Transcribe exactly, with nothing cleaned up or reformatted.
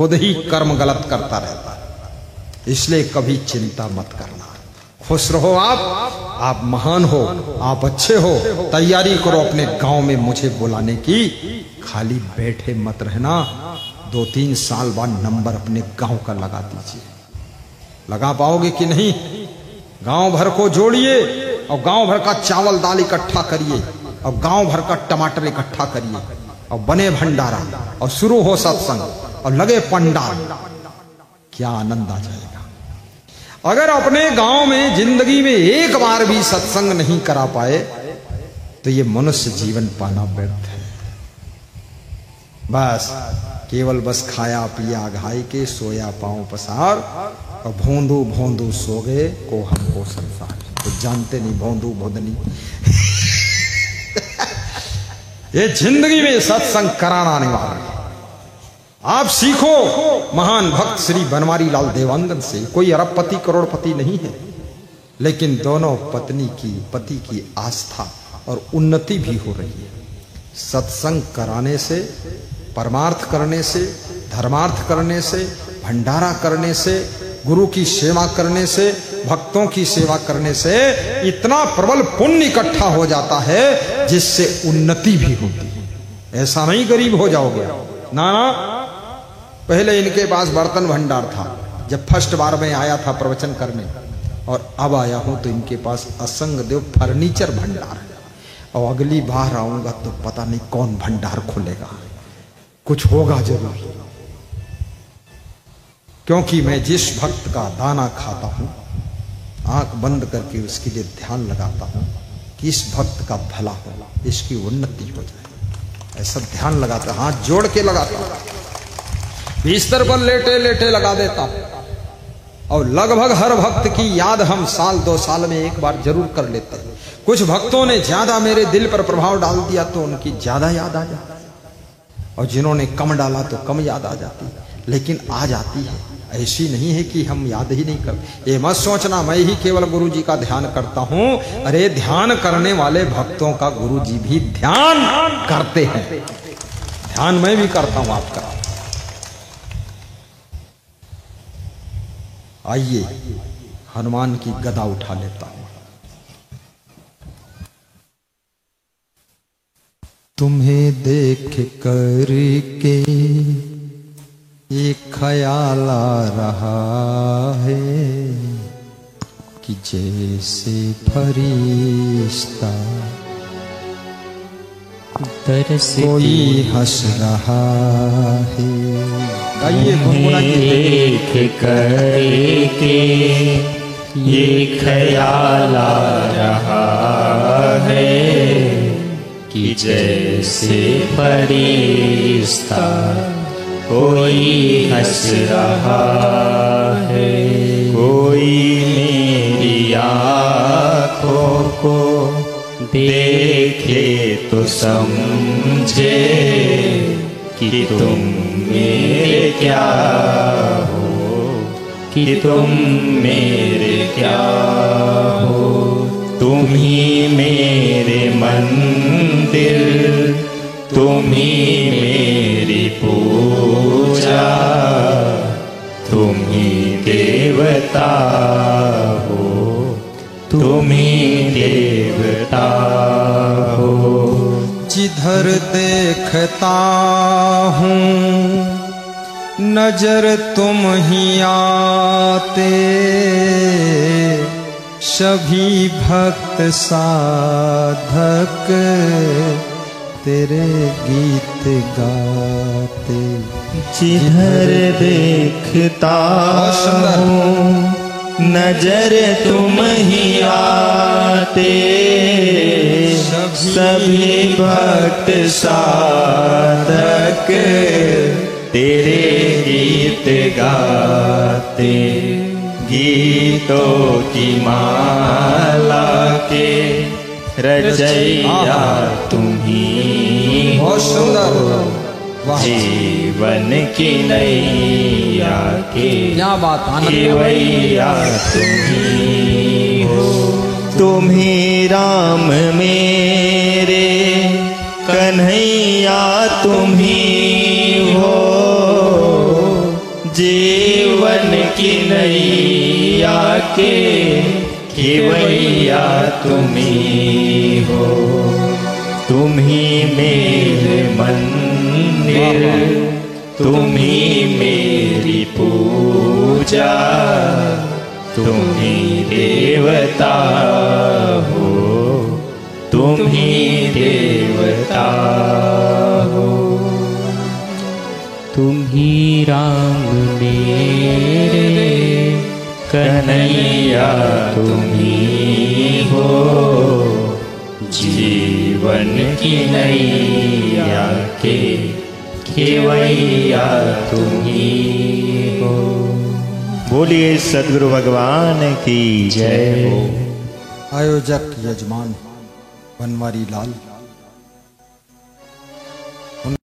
खुद ही कर्म गलत करता रहता है। इसलिए कभी चिंता मत करना, खुश रहो। आप आप महान हो, आप अच्छे हो। तैयारी करो अपने गांव में मुझे बुलाने की, खाली बैठे मत रहना। दो तीन साल बाद नंबर अपने गांव का लगा दीजिए। लगा पाओगे कि नहीं? गांव भर को जोड़िए और गांव भर का चावल दाल इकट्ठा करिए और गांव भर का टमाटर इकट्ठा करिए और बने भंडारा और शुरू हो सत्संग और लगे पंडाल। क्या आनंद आ जाएगा। अगर अपने गांव में जिंदगी में एक बार भी सत्संग नहीं करा पाए तो ये मनुष्य जीवन पाना व्यर्थ है। बस केवल बस खाया पिया घाई के सोया पांव पसार और भोंदू भोंदू सो गए को हमको संसार। तो जानते नहीं भोंदू भोंदनी ये जिंदगी में सत्संग कराना अनिवार्य है। आप सीखो महान भक्त श्री बनवारी लाल देवांगन से। कोई अरबपति करोड़पति नहीं है, लेकिन दोनों पत्नी की पति की आस्था और उन्नति भी हो रही है। सत्संग कराने से, परमार्थ करने से, धर्मार्थ करने से, भंडारा करने से, गुरु की सेवा करने से, भक्तों की सेवा करने से इतना प्रबल पुण्य इकट्ठा हो जाता है जिससे उन्नति भी होती है। ऐसा नहीं गरीब हो जाओगे ना ना। पहले इनके पास बर्तन भंडार था जब फर्स्ट बार में आया था प्रवचन करने, और अब आया हूं तो इनके पास असंग देव फर्नीचर भंडार है। और अगली बार आऊंगा तो पता नहीं कौन भंडार खुलेगा, कुछ होगा जरूर। क्योंकि मैं जिस भक्त का दाना खाता हूं, आंख बंद करके उसके लिए ध्यान लगाता हूं कि इस भक्त का भला हो, इसकी उन्नति हो जाए, ऐसा ध्यान लगाता, हाथ जोड़ के लगाता, बिस्तर पर लेटे लेटे लगा देता। और लगभग हर भक्त की याद हम साल दो साल में एक बार जरूर कर लेते हैं। कुछ भक्तों ने ज्यादा मेरे दिल पर प्रभाव डाल दिया तो उनकी ज्यादा याद आ जाती है, और जिन्होंने कम डाला तो कम याद आ जाती है, लेकिन आ जाती है। ऐसी नहीं है कि हम याद ही नहीं करते। ये मत सोचना मैं ही केवल गुरु जी का ध्यान करता हूं। अरे ध्यान करने वाले भक्तों का गुरु जी भी ध्यान करते हैं। ध्यान मैं भी करता हूं आपका। आइए हनुमान की गदा उठा लेता हूं। तुम्हें देख कर के एक ख्याल आ रहा है कि जैसे फरिश्ता कोई हंस रहा है। देख कर के ये ख्याल आ रहा है कि जैसे फरिश्ता कोई हंस रहा है। कोई मेरी आँखों को देखे तो समझे कि तुम मेरे क्या हो, कि तुम मेरे क्या हो। तुम ही मेरे मंदिर, तुम ही मेरी पूजा, तुम ही देवता हो, तुम ही देवता हो। जिधर देखता हूँ नजर तुम ही आते, सभी भक्त साधक तेरे गीत गाते। जिधर देखता हूँ नजर तुम ही आते, सभी भक्त साधक तेरे गीत गाते। गीतों की माला के रचैया तुम ही हो, जीवन की नैया के क्या बात केवैया तुम ही हो। तुम ही राम मेरे कन्हैया तुम ही हो, जीवन की नैया के खेवैया तुम्ही हो। तुम्ही मेरे मंदिर, तुम्ही मेरी पूजा, तुम्ही देवता हो, तुम्ही देवता हो। तुम्ही राम मेरे कन्हैया तुम्ही हो। जीवन की नैया के खेवैया तुम्ही हो। बोलिए सद्गुरु भगवान की जय हो। आयोजक यजमान बनवारी लाल।